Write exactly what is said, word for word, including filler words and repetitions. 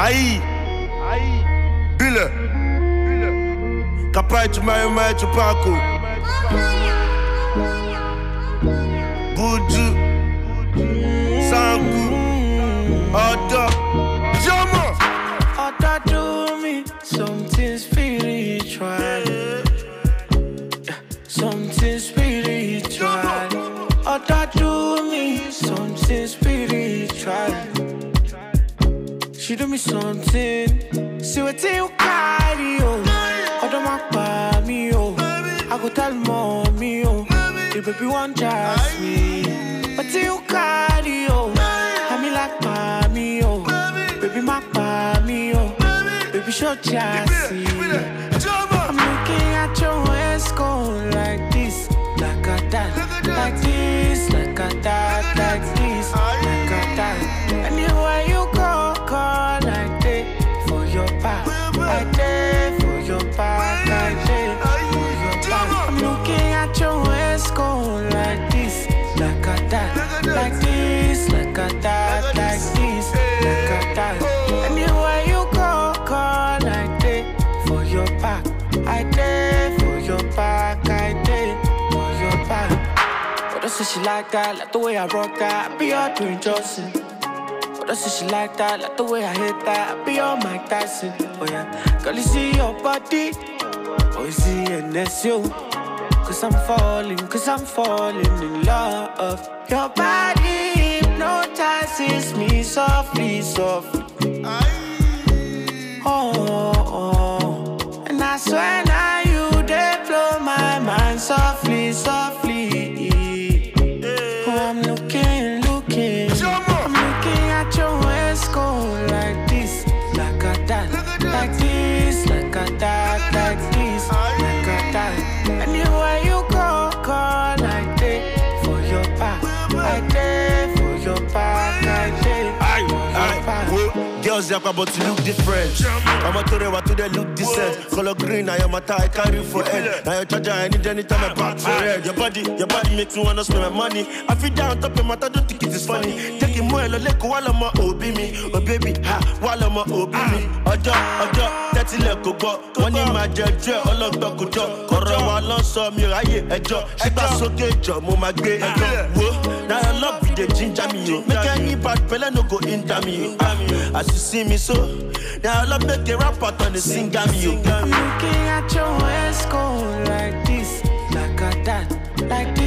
Aïe, aïe, Bille, Capai tu m'as aimé, tu Paco. Boudou, Sangu, Oda, Jama. Oda do me something spiritual, something spiritual. Oda do me something spiritual. She do me something, see what you carry, oh. Oda ma pa me, oh. I go tell mommy, oh. The baby want just me, but you carry, oh. I me like pa me, oh. Baby ma pa me, oh. Baby show just see. I'm looking at your waist going like this, like a that, like this, like a that, like this, like a that. Anywhere you go, call like that for your back, like that for your back, like that for your back. I'm looking at your waist going like this, like a that, like this, like a that, like this, like a that. Anywhere you go, call like that for your back, I did for your back, I did for your back. But that's she like that, like the way I rock that, I be all doing Johnson. But that's she like that, like the way I hit that, I be all Mike Tyson. Oh yeah, girl you see your body, oh you see and that's you. Cause I'm falling, cause I'm falling in love. Your body hypnotizes me softly, softly. Oh, oh, oh. And I swear now you they blow my mind softly, softly. Oh, I'm looking, looking. I'm looking at your waist go like this, like a that, like this, like a that, like this, like a that. Anywhere you go, call like that for your back, like that for your back, like that for your back. Girls, they're about to look different. I'm a today, what do they look decent? Color green, I am a tie, I carry for head. Now your charger, I need anytime I back for red. Your body, your body makes me wanna spend my money. I feel down top of my I don't think it is funny. Taking more, like while I'm a obi me. Oh baby, ha, while I'm a obi me. Ojo, ojo, that's it, let go go. Money, my judge, all of the good job. Corra, while I'm so me, I hear a job. She pass so good job, mama, great. Now I love you, the ginger me. Make any bad fella no go into me. As you see me so, now I love make a rap out on the singer me. I'm looking at your waist go like this, like a that, like